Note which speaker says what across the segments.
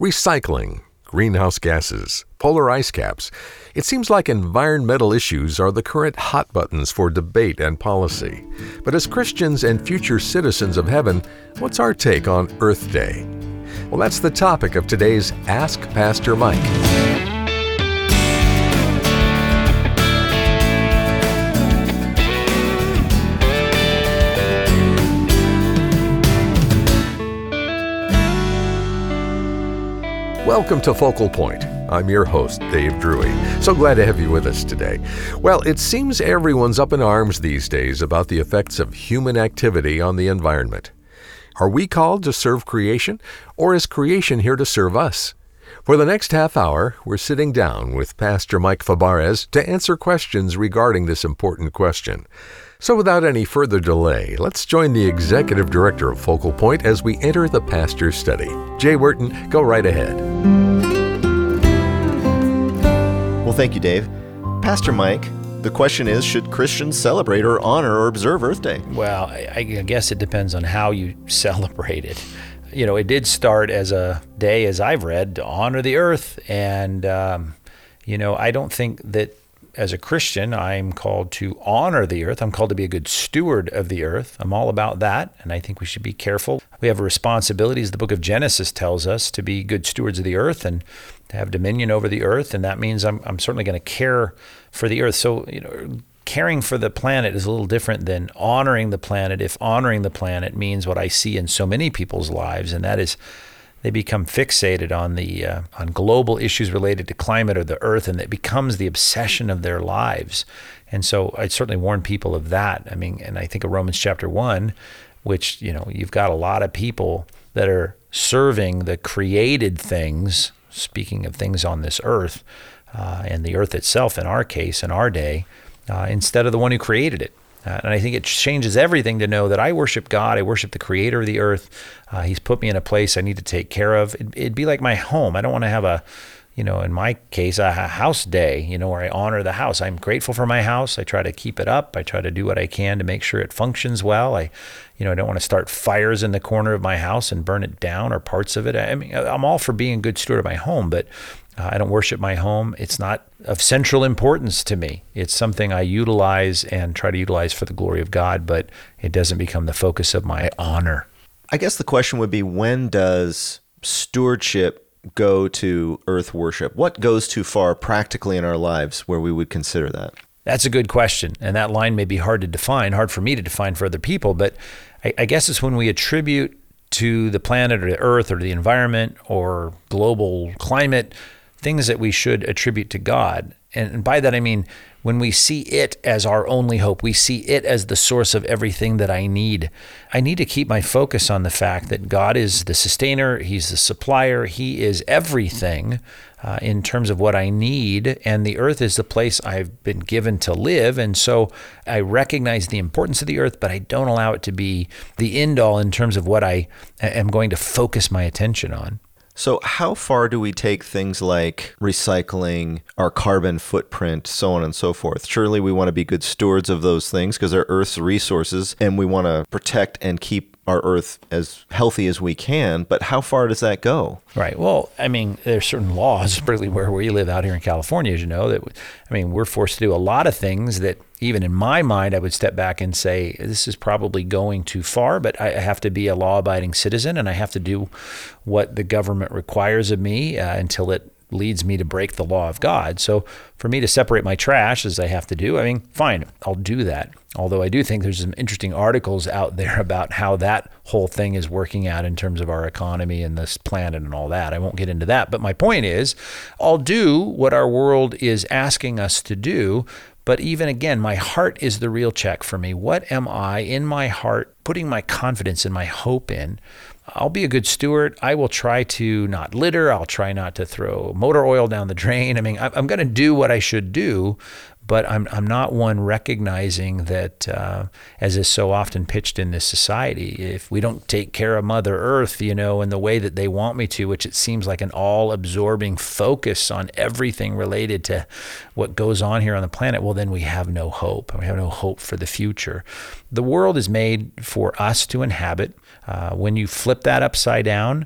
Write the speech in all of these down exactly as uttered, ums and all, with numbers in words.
Speaker 1: Recycling, greenhouse gases, polar ice caps. It seems like environmental issues are the current hot buttons for debate and policy. But as Christians and future citizens of heaven, what's our take on Earth Day? Well, that's the topic of today's Ask Pastor Mike. Welcome to Focal Point. I'm your host, Dave Drury. So glad to have you with us today. Well, it seems everyone's up in arms these days about the effects of human activity on the environment. Are we called to serve creation, or is creation here to serve us? For the next half hour, we're sitting down with Pastor Mike Fabarez to answer questions regarding this important question. So without any further delay, let's join the Executive Director of Focal Point as we enter the pastor's study. Jay Wharton, go right ahead.
Speaker 2: Well, thank you, Dave. Pastor Mike, the question is, should Christians celebrate or honor or observe Earth Day?
Speaker 3: Well, I, I guess it depends on how you celebrate it. You know, it did start as a day, as I've read, to honor the earth. And, um, you know, I don't think that as a Christian, I'm called to honor the earth. I'm called to be a good steward of the earth. I'm all about that, and I think we should be careful. We have a responsibility, as the book of Genesis tells us, to be good stewards of the earth and to have dominion over the earth, and that means I'm, I'm certainly going to care for the earth. So, you know, caring for the planet is a little different than honoring the planet, if honoring the planet means what I see in so many people's lives, and that is they become fixated on the uh, on global issues related to climate or the earth, and it becomes the obsession of their lives. And so I certainly warn people of that. I mean, and I think of Romans chapter one, which, you know, you've got a lot of people that are serving the created things, speaking of things on this earth, uh, and the earth itself in our case, in our day, uh, instead of the one who created it. Uh, and I think it changes everything to know that I worship God, I worship the creator of the earth. Uh, he's put me in a place I need to take care of. It, it'd be like my home. I don't want to have a, you know, in my case, a house day, you know, where I honor the house. I'm grateful for my house. I try to keep it up. I try to do what I can to make sure it functions well. I, you know, I don't want to start fires in the corner of my house and burn it down or parts of it. I mean, I'm all for being a good steward of my home, but Uh, I don't worship my home. It's not of central importance to me. It's something I utilize and try to utilize for the glory of God, but it doesn't become the focus of my honor.
Speaker 2: I guess the question would be, when does stewardship go to earth worship? What goes too far practically in our lives where we would consider that?
Speaker 3: That's a good question, and that line may be hard to define, hard for me to define for other people, but I, I guess it's when we attribute to the planet or the earth or the environment or global climate things that we should attribute to God. And by that, I mean, when we see it as our only hope, we see it as the source of everything that I need. I need to keep my focus on the fact that God is the sustainer, He's the supplier, He is everything uh, in terms of what I need, and the earth is the place I've been given to live. And so I recognize the importance of the earth, but I don't allow it to be the end all in terms of what I am going to focus my attention on.
Speaker 2: So how far do we take things like recycling, our carbon footprint, so on and so forth? Surely we want to be good stewards of those things because they're Earth's resources, and we want to protect and keep our Earth as healthy as we can. But how far does that go?
Speaker 3: Right. Well, I mean, there's certain laws, particularly where we live out here in California, as you know, that, I mean, we're forced to do a lot of things that even in my mind, I would step back and say, this is probably going too far, but I have to be a law-abiding citizen, and I have to do what the government requires of me uh, until it leads me to break the law of God. So for me to separate my trash, as I have to do, I mean, fine, I'll do that. Although I do think there's some interesting articles out there about how that whole thing is working out in terms of our economy and this planet and all that. I won't get into that. But my point is, I'll do what our world is asking us to do. But even again, my heart is the real check for me. What am I in my heart putting my confidence and my hope in? I'll be a good steward. I will try to not litter. I'll try not to throw motor oil down the drain. I mean, I'm going to do what I should do, but I'm I'm not one recognizing that, uh, as is so often pitched in this society, if we don't take care of Mother Earth, you know, in the way that they want me to, which it seems like an all-absorbing focus on everything related to what goes on here on the planet, well, then we have no hope. We have no hope for the future. The world is made for us to inhabit. Uh, when you flip that upside down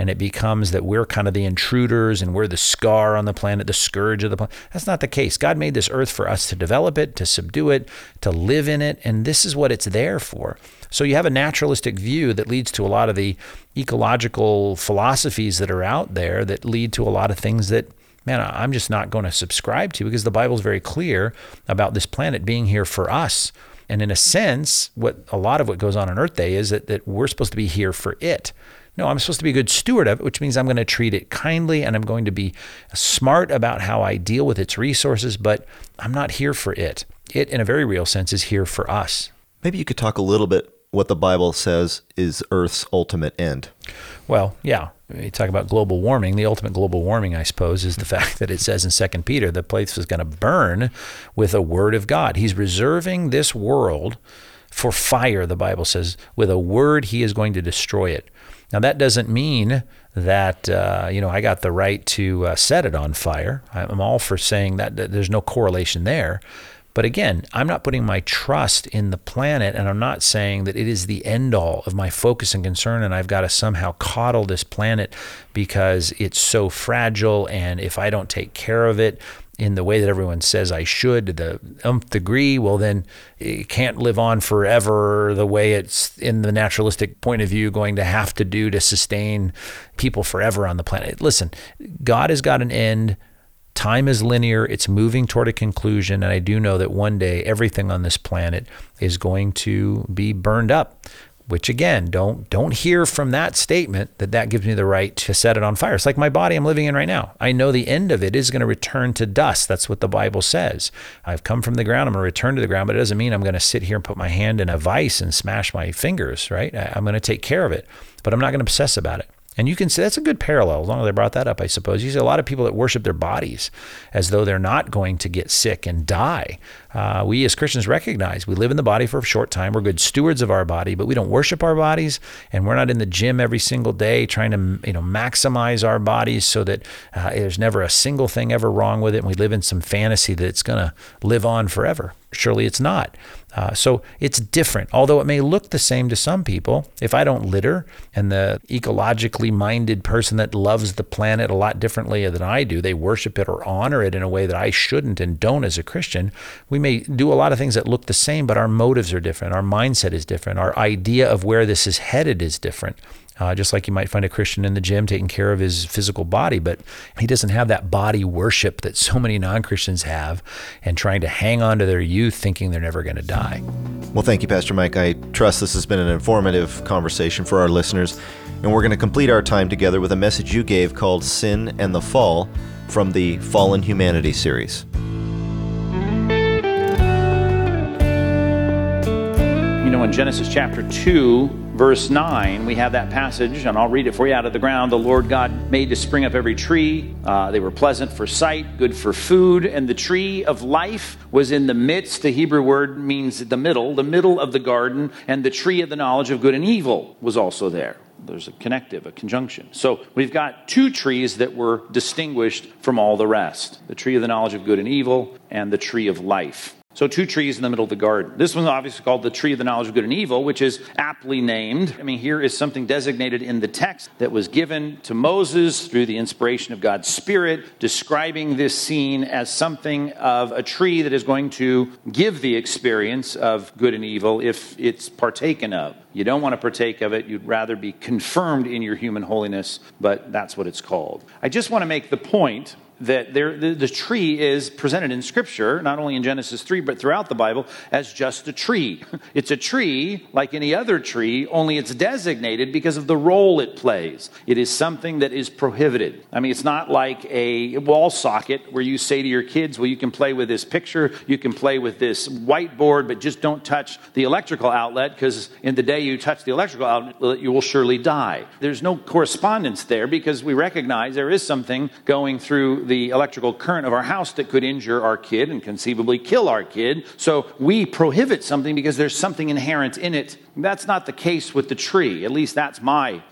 Speaker 3: and it becomes that we're kind of the intruders and we're the scar on the planet, the scourge of the planet. That's not the case. God made this earth for us to develop it, to subdue it, to live in it, and this is what it's there for. So you have a naturalistic view that leads to a lot of the ecological philosophies that are out there that lead to a lot of things that, man, I'm just not going to subscribe to, because the Bible's very clear about this planet being here for us. And in a sense, what a lot of what goes on on Earth Day is that, that we're supposed to be here for it. No, I'm supposed to be a good steward of it, which means I'm going to treat it kindly and I'm going to be smart about how I deal with its resources, but I'm not here for it. It, in a very real sense, is here for us.
Speaker 2: Maybe you could talk a little bit what the Bible says is Earth's ultimate end.
Speaker 3: Well, yeah. You talk about global warming. The ultimate global warming, I suppose, is the fact that it says in Second Peter, the place is going to burn with a word of God. He's reserving this world for fire, the Bible says. With a word, he is going to destroy it. Now, that doesn't mean that, uh, you know, I got the right to uh, set it on fire. I'm all for saying that, that there's no correlation there. But again, I'm not putting my trust in the planet, and I'm not saying that it is the end all of my focus and concern, and I've got to somehow coddle this planet because it's so fragile, and if I don't take care of it in the way that everyone says I should, to the umpth degree, well, then it can't live on forever the way it's, in the naturalistic point of view, going to have to do to sustain people forever on the planet. Listen, God has got an end. Time is linear. It's moving toward a conclusion. And I do know that one day everything on this planet is going to be burned up, which again, don't don't hear from that statement that that gives me the right to set it on fire. It's like my body I'm living in right now. I know the end of it is going to return to dust. That's what the Bible says. I've come from the ground. I'm going to return to the ground, but it doesn't mean I'm going to sit here and put my hand in a vice and smash my fingers, right? I'm going to take care of it, but I'm not going to obsess about it. And you can say that's a good parallel, as long as I brought that up, I suppose. You see a lot of people that worship their bodies as though they're not going to get sick and die. Uh, we as Christians recognize we live in the body for a short time. We're good stewards of our body, but we don't worship our bodies, and we're not in the gym every single day trying to, you know, maximize our bodies so that uh, there's never a single thing ever wrong with it, and we live in some fantasy that it's going to live on forever. Surely it's not. Uh, so it's different, although it may look the same to some people. If I don't litter, and the ecologically minded person that loves the planet a lot differently than I do, they worship it or honor it in a way that I shouldn't and don't as a Christian, we may do a lot of things that look the same, but our motives are different. Our mindset is different. Our idea of where this is headed is different. Uh, just like you might find a Christian in the gym taking care of his physical body, but he doesn't have that body worship that so many non-Christians have, and trying to hang on to their youth thinking they're never going to die.
Speaker 2: Well, thank you, Pastor Mike. I trust this has been an informative conversation for our listeners, and we're going to complete our time together with a message you gave called Sin and the Fall from the Fallen Humanity series.
Speaker 4: You know, in Genesis chapter two, verse nine, we have that passage, and I'll read it for you. Out of the ground, the Lord God made to spring up every tree. Uh, they were pleasant for sight, good for food. And the tree of life was in the midst. The Hebrew word means the middle, the middle of the garden. And the tree of the knowledge of good and evil was also there. There's a connective, a conjunction. So we've got two trees that were distinguished from all the rest. The tree of the knowledge of good and evil and the tree of life. So two trees in the middle of the garden. This one's obviously called the tree of the knowledge of good and evil, which is aptly named. I mean, here is something designated in the text that was given to Moses through the inspiration of God's Spirit, describing this scene as something of a tree that is going to give the experience of good and evil if it's partaken of. You don't want to partake of it. You'd rather be confirmed in your human holiness, but that's what it's called. I just want to make the point that there, the, the tree is presented in Scripture, not only in Genesis three, but throughout the Bible, as just a tree. It's a tree like any other tree, only it's designated because of the role it plays. It is something that is prohibited. I mean, it's not like a wall socket where you say to your kids, well, you can play with this picture, you can play with this whiteboard, but just don't touch the electrical outlet, because in the day you touch the electrical outlet, you will surely die. There's no correspondence there, because we recognize there is something going through the the electrical current of our house that could injure our kid and conceivably kill our kid. So we prohibit something because there's something inherent in it. That's not the case with the tree. At least that's my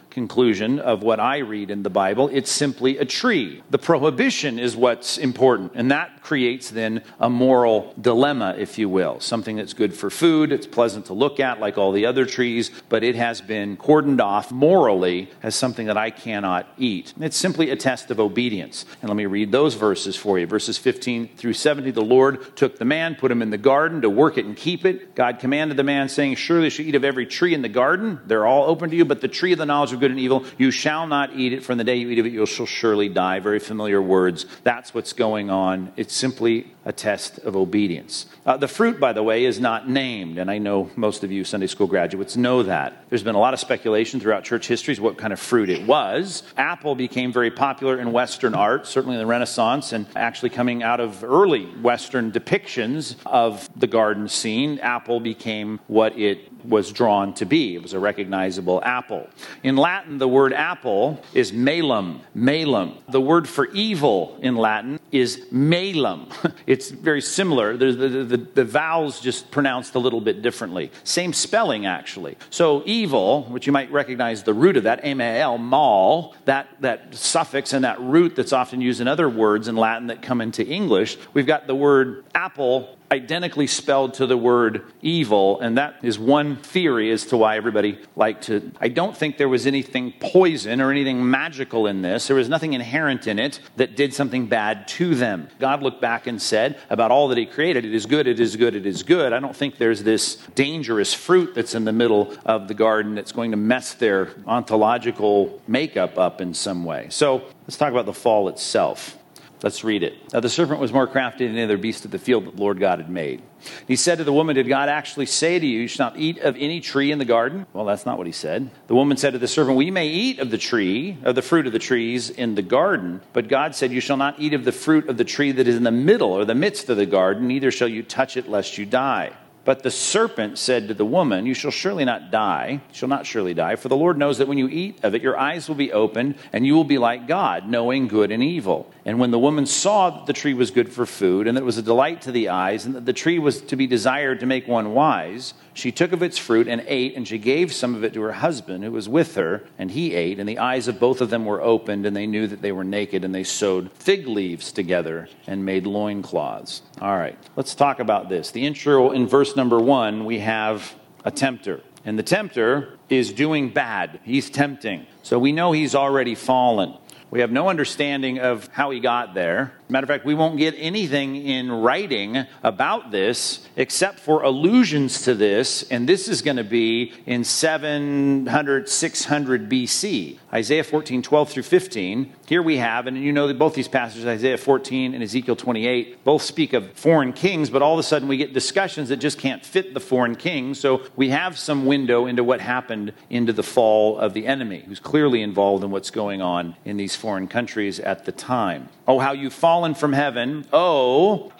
Speaker 4: conclusion of what I read in the Bible. It's simply a tree. The prohibition is what's important, and that creates then a moral dilemma, if you will. Something that's good for food, it's pleasant to look at like all the other trees, but it has been cordoned off morally as something that I cannot eat. It's simply a test of obedience. And let me read those verses for you. Verses fifteen through seventy, the Lord took the man, put him in the garden to work it and keep it. God commanded the man, saying, surely you shall eat of every tree in the garden. They're all open to you, but the tree of the knowledge of good and evil, you shall not eat it. From the day you eat of it, you shall surely die. Very familiar words. That's what's going on. It's simply a test of obedience. Uh, the fruit, by the way, is not named, and I know most of you Sunday school graduates know that. There's been a lot of speculation throughout church histories what kind of fruit it was. Apple became very popular in Western art, certainly in the Renaissance, and actually coming out of early Western depictions of the garden scene, apple became what it was drawn to be. It was a recognizable apple. In Latin, the word apple is malum, malum. The word for evil in Latin is malum. It's very similar. The, the, the, the vowels just pronounced a little bit differently. Same spelling, actually. So evil, which you might recognize the root of that, M A L, mal, that, that suffix and that root that's often used in other words in Latin that come into English, we've got the word apple identically spelled to the word evil, and that is one theory as to why everybody liked to. I don't think there was anything poison or anything magical in this. There was nothing inherent in it that did something bad to them. God looked back and said about all that he created, it is good, it is good, it is good. I don't think there's this dangerous fruit that's in the middle of the garden that's going to mess their ontological makeup up in some way. So let's talk about the fall itself. Let's read it. Now the serpent was more crafty than any other beast of the field that the Lord God had made. He said to the woman, did God actually say to you, you shall not eat of any tree in the garden? Well, that's not what he said. The woman said to the serpent, we may eat of the tree, of the fruit of the trees in the garden, but God said, you shall not eat of the fruit of the tree that is in the middle or the midst of the garden, neither shall you touch it lest you die. But the serpent said to the woman, you shall surely not die, you shall not surely die, for the Lord knows that when you eat of it, your eyes will be opened, and you will be like God, knowing good and evil. And when the woman saw that the tree was good for food, and that it was a delight to the eyes, and that the tree was to be desired to make one wise, she took of its fruit and ate, and she gave some of it to her husband who was with her, and he ate, and the eyes of both of them were opened, and they knew that they were naked, and they sewed fig leaves together and made loincloths. All right, let's talk about this. The intro in verse number one, we have a tempter, and the tempter is doing bad. He's tempting. So we know he's already fallen. We have no understanding of how he got there. Matter of fact, we won't get anything in writing about this except for allusions to this, and this is going to be in seven hundred, six hundred B C. Isaiah fourteen, twelve through fifteen. Here we have, and you know that both these passages, Isaiah fourteen and Ezekiel twenty-eight, both speak of foreign kings, but all of a sudden we get discussions that just can't fit the foreign king. So we have some window into what happened into the fall of the enemy, who's clearly involved in what's going on in these foreign countries at the time. Oh, how you've fallen from heaven, oh,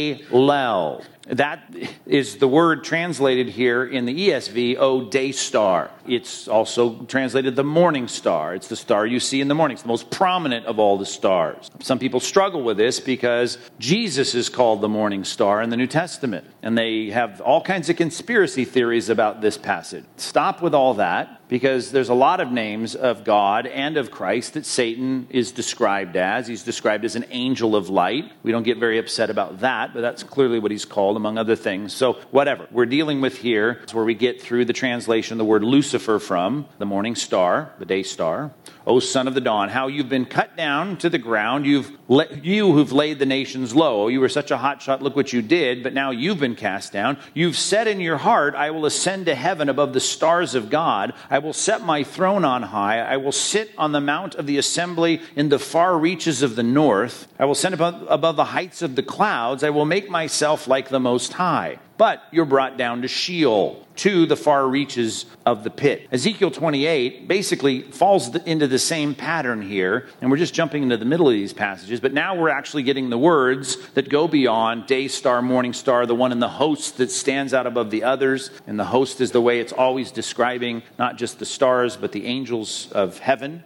Speaker 4: Halel. That is the word translated here in the E S V, oh, day star. It's also translated the morning star. It's the star you see in the morning. It's the most prominent of all the stars. Some people struggle with this because Jesus is called the morning star in the New Testament. And they have all kinds of conspiracy theories about this passage. Stop with all that, because there's a lot of names of God and of Christ that Satan is described as. He's described as an angel of light. We don't get very upset about that, but that's clearly what he's called, among other things. So whatever we're dealing with here is where we get through the translation, the word Lucifer from, the morning star, the day star. O son of the dawn, how you've been cut down to the ground. You've le- you who've laid the nations low. Oh, you were such a hot shot. Look what you did. But now you've been cast down. You've said in your heart, I will ascend to heaven above the stars of God. I will set my throne on high. I will sit on the mount of the assembly in the far reaches of the north. I will ascend above, above the heights of the clouds. I will make myself like the Most High. But you're brought down to Sheol, to the far reaches of the pit. Ezekiel twenty-eight basically falls into the same pattern here, and we're just jumping into the middle of these passages, but now we're actually getting the words that go beyond day star, morning star, the one in the host that stands out above the others, and the host is the way it's always describing not just the stars, but the angels of heaven.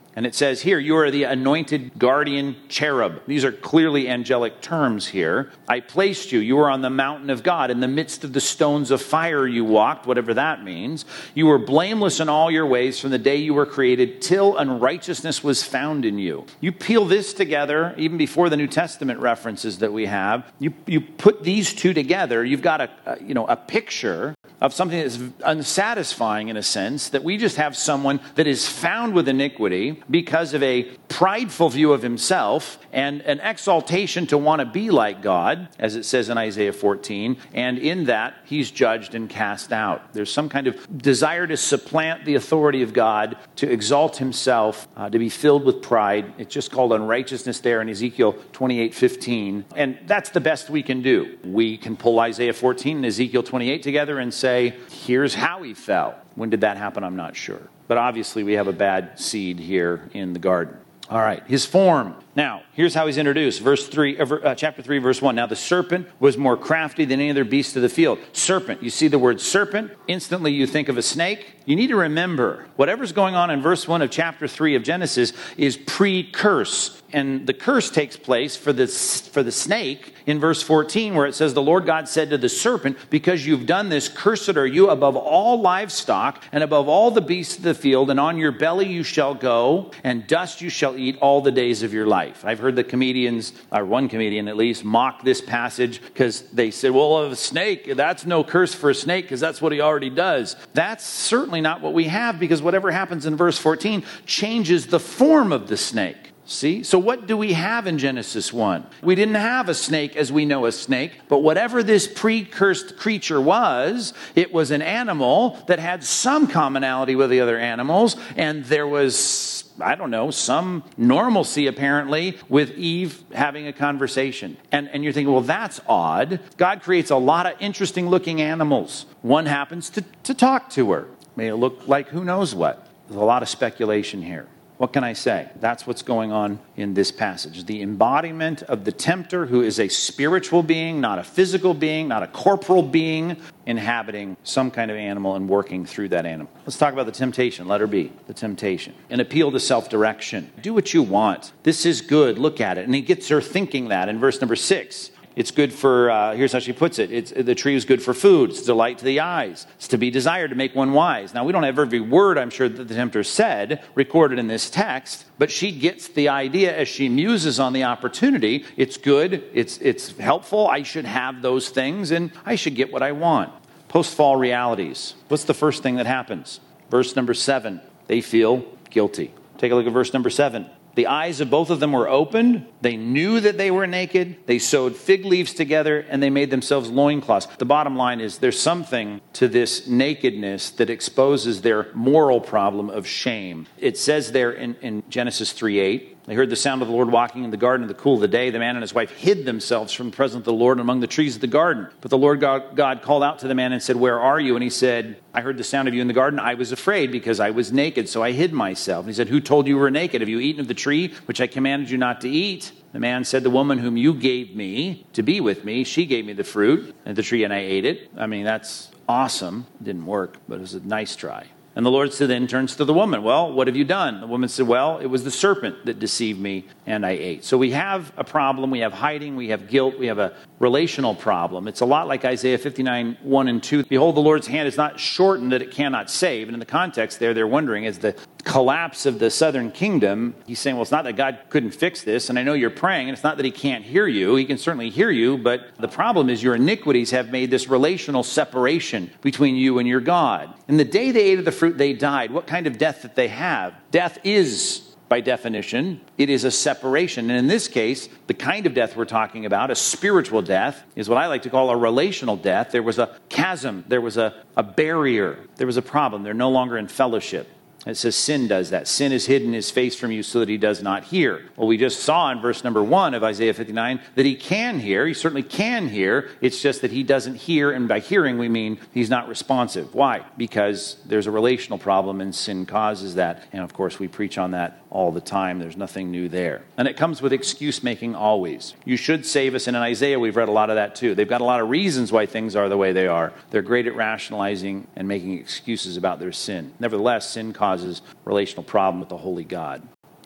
Speaker 4: And it says here, you are the anointed guardian cherub. These are clearly angelic terms here. I placed you. You were on the mountain of God. In the midst of the stones of fire you walked, whatever that means. You were blameless in all your ways from the day you were created till unrighteousness was found in you. You peel this together, even before the New Testament references that we have. You, you put these two together, you've got a, a, you know, a picture of something that's unsatisfying in a sense, that we just have someone that is found with iniquity because of a prideful view of himself and an exaltation to want to be like God, as it says in Isaiah fourteen, and in that he's judged and cast out. There's some kind of desire to supplant the authority of God, to exalt himself, uh, to be filled with pride. It's just called unrighteousness there in Ezekiel twenty-eight fifteen, and that's the best we can do. We can pull Isaiah fourteen and Ezekiel twenty-eight together and say, here's how he fell. When did that happen? I'm not sure. But obviously we have a bad seed here in the garden. All right, his form. Now, here's how he's introduced. Verse three, uh, chapter three, verse one. Now the serpent was more crafty than any other beast of the field. Serpent. You see the word serpent, instantly you think of a snake. You need to remember, whatever's going on in verse one of chapter three of Genesis is pre-curse. And the curse takes place for the, for the snake in verse fourteen, where it says, the Lord God said to the serpent, because you've done this, cursed are you above all livestock and above all the beasts of the field, and on your belly you shall go, and dust you shall eat all the days of your life. I've heard the comedians, or one comedian at least, mock this passage because they said, well, a snake, that's no curse for a snake because that's what he already does. That's certainly not what we have, because whatever happens in verse fourteen changes the form of the snake. See? So what do we have in Genesis one? We didn't have a snake as we know a snake, but whatever this pre-cursed creature was, it was an animal that had some commonality with the other animals, and there was, I don't know, some normalcy apparently with Eve having a conversation. And, and you're thinking, well, that's odd. God creates a lot of interesting looking animals. One happens to, to talk to her. May look like who knows what. There's a lot of speculation here. What can I say? That's what's going on in this passage. The embodiment of the tempter, who is a spiritual being, not a physical being, not a corporal being, inhabiting some kind of animal and working through that animal. Let's talk about the temptation. Letter B, the temptation. An appeal to self-direction. Do what you want. This is good. Look at it. And he gets her thinking that in verse number six. It's good for, uh, here's how she puts it. It's, the tree is good for food. It's a delight to the eyes. It's to be desired to make one wise. Now, we don't have every word, I'm sure, that the tempter said recorded in this text, but she gets the idea as she muses on the opportunity. It's good. It's, it's helpful. I should have those things, and I should get what I want. Post-fall realities. What's the first thing that happens? Verse number seven. They feel guilty. Take a look at verse number seven. The eyes of both of them were opened. They knew that they were naked. They sewed fig leaves together, and they made themselves loincloths. The bottom line is there's something to this nakedness that exposes their moral problem of shame. It says there in, in Genesis three eight, they heard the sound of the Lord walking in the garden in the cool of the day. The man and his wife hid themselves from the presence of the Lord among the trees of the garden. But the Lord God, God called out to the man and said, where are you? And he said, I heard the sound of you in the garden. I was afraid because I was naked, so I hid myself. And he said, who told you you were naked? Have you eaten of the tree which I commanded you not to eat? The man said, the woman whom you gave me to be with me, she gave me the fruit and the tree, and I ate it. I mean, that's awesome. It didn't work, but it was a nice try. And the Lord then turns to the woman. Well, what have you done? The woman said, well, it was the serpent that deceived me, and I ate. So we have a problem. We have hiding. We have guilt. We have a relational problem. It's a lot like Isaiah fifty-nine, one and two. Behold, the Lord's hand is not shortened that it cannot save. And in the context there, they're wondering, is the collapse of the southern kingdom, he's saying, well, it's not that God couldn't fix this, and I know you're praying, and it's not that he can't hear you. He can certainly hear you, but the problem is your iniquities have made this relational separation between you and your God. And the day they ate of the fruit, they died. What kind of death did they have? Death is, by definition, it is a separation. And in this case, the kind of death we're talking about, a spiritual death, is what I like to call a relational death. There was a chasm. There was a, a barrier. There was a problem. They're no longer in fellowship. It says sin does that. Sin has hidden his face from you so that he does not hear. Well, we just saw in verse number one of Isaiah fifty-nine that he can hear. He certainly can hear. It's just that he doesn't hear, and by hearing we mean he's not responsive. Why? Because there's a relational problem, and sin causes that. And of course, we preach on that all the time. There's nothing new there. And it comes with excuse making always. You should save us. And in Isaiah, we've read a lot of that too. They've got a lot of reasons why things are the way they are. They're great at rationalizing and making excuses about their sin. Nevertheless, sin causes relational problem with the holy God.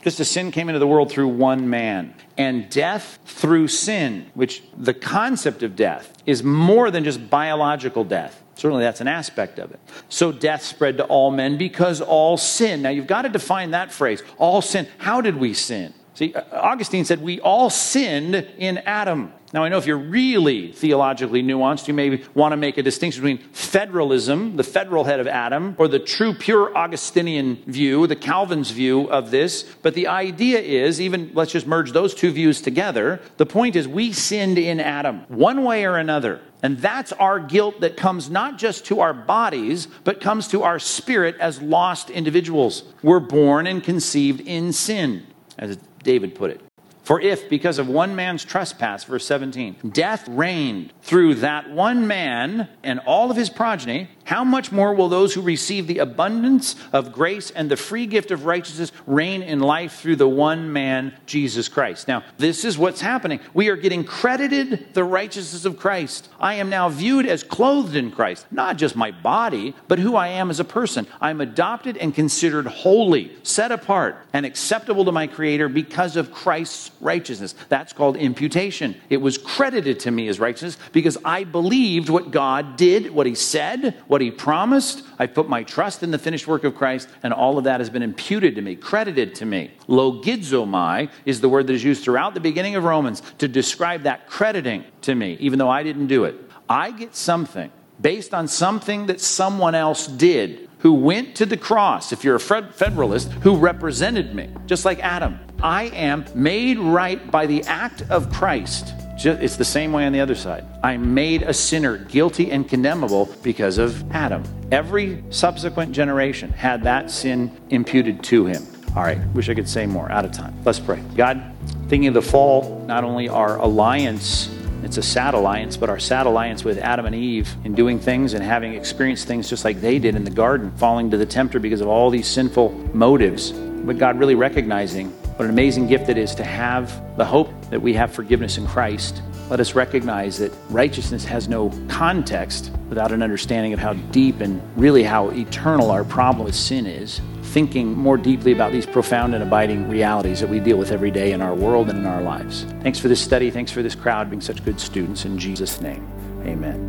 Speaker 4: Just as sin came into the world through one man, and death through sin, which the concept of death is more than just biological death. Certainly that's an aspect of it. So death spread to all men because all sin. Now you've got to define that phrase, all sin. How did we sin? See, Augustine said we all sinned in Adam. Now, I know if you're really theologically nuanced, you may want to make a distinction between federalism, the federal head of Adam, or the true, pure Augustinian view, the Calvin's view of this. But the idea is, even let's just merge those two views together. The point is we sinned in Adam, one way or another. And that's our guilt that comes not just to our bodies, but comes to our spirit as lost individuals. We're born and conceived in sin, as David put it. For if, because of one man's trespass, verse seventeen, death reigned through that one man and all of his progeny, how much more will those who receive the abundance of grace and the free gift of righteousness reign in life through the one man, Jesus Christ? Now, this is what's happening. We are getting credited the righteousness of Christ. I am now viewed as clothed in Christ, not just my body, but who I am as a person. I'm adopted and considered holy, set apart, and acceptable to my Creator because of Christ's righteousness. That's called imputation. It was credited to me as righteousness because I believed what God did, what he said, what he promised. I put my trust in the finished work of Christ, and all of that has been imputed to me, credited to me. Logizomai is the word that is used throughout the beginning of Romans to describe that crediting to me, even though I didn't do it. I get something based on something that someone else did, who went to the cross, if you're a federalist, who represented me, just like Adam. I am made right by the act of Christ. It's the same way on the other side. I'm made a sinner, guilty and condemnable because of Adam. Every subsequent generation had that sin imputed to him. All right, wish I could say more. Out of time. Let's pray. God, thinking of the fall, not only our alliance, it's a sad alliance, but our sad alliance with Adam and Eve in doing things and having experienced things just like they did in the garden, falling to the tempter because of all these sinful motives. But God, really recognizing what an amazing gift it is to have the hope that we have forgiveness in Christ. Let us recognize that righteousness has no context without an understanding of how deep and really how eternal our problem with sin is. Thinking more deeply about these profound and abiding realities that we deal with every day in our world and in our lives. Thanks for this study. Thanks for this crowd being such good students. In Jesus' name, amen.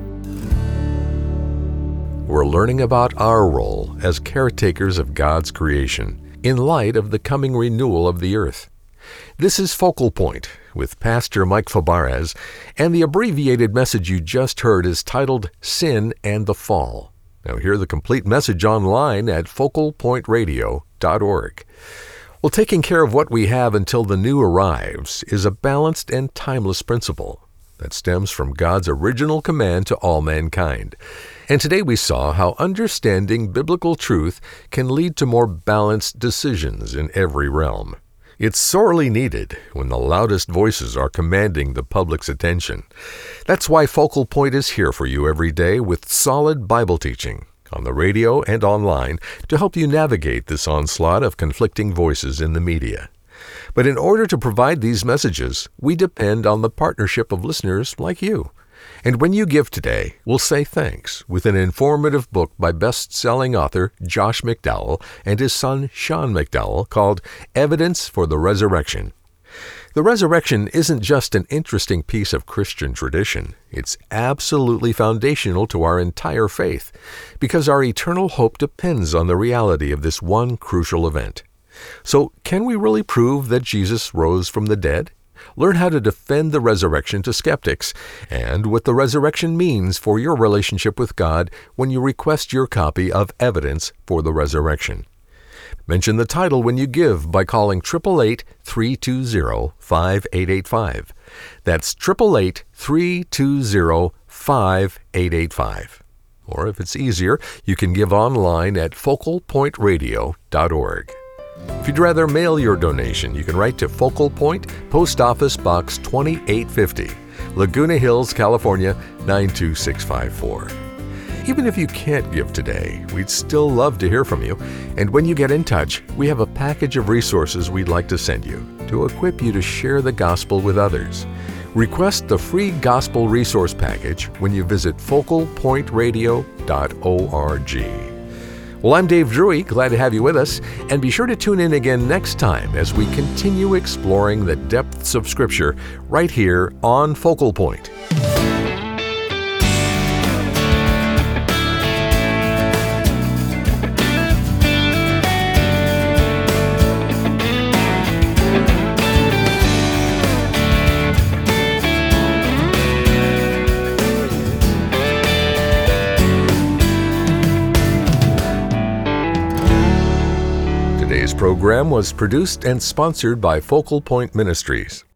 Speaker 1: We're learning about our role as caretakers of God's creation in light of the coming renewal of the earth. This is Focal Point with Pastor Mike Fabarez, and the abbreviated message you just heard is titled Sin and the Fall. Now hear the complete message online at focal point radio dot org. Well, taking care of what we have until the new arrives is a balanced and timeless principle that stems from God's original command to all mankind. And today we saw how understanding biblical truth can lead to more balanced decisions in every realm. It's sorely needed when the loudest voices are commanding the public's attention. That's why Focal Point is here for you every day with solid Bible teaching on the radio and online to help you navigate this onslaught of conflicting voices in the media. But in order to provide these messages, we depend on the partnership of listeners like you. And when you give today, we'll say thanks with an informative book by best-selling author Josh McDowell and his son Sean McDowell called Evidence for the Resurrection. The resurrection isn't just an interesting piece of Christian tradition. It's absolutely foundational to our entire faith because our eternal hope depends on the reality of this one crucial event. So, can we really prove that Jesus rose from the dead? Learn how to defend the resurrection to skeptics and what the resurrection means for your relationship with God when you request your copy of Evidence for the Resurrection. Mention the title when you give by calling eight eight eight, three two zero, five eight eight five. That's eight eight eight, three two zero, five eight eight five. Or if it's easier, you can give online at focal point radio dot org. If you'd rather mail your donation, you can write to Focal Point, Post Office Box twenty-eight fifty, Laguna Hills, California, nine two six five four. Even if you can't give today, we'd still love to hear from you. And when you get in touch, we have a package of resources we'd like to send you to equip you to share the gospel with others. Request the free gospel resource package when you visit focal point radio dot org. Well, I'm Dave Drury, glad to have you with us, and be sure to tune in again next time as we continue exploring the depths of Scripture right here on Focal Point. Today's program was produced and sponsored by Focal Point Ministries.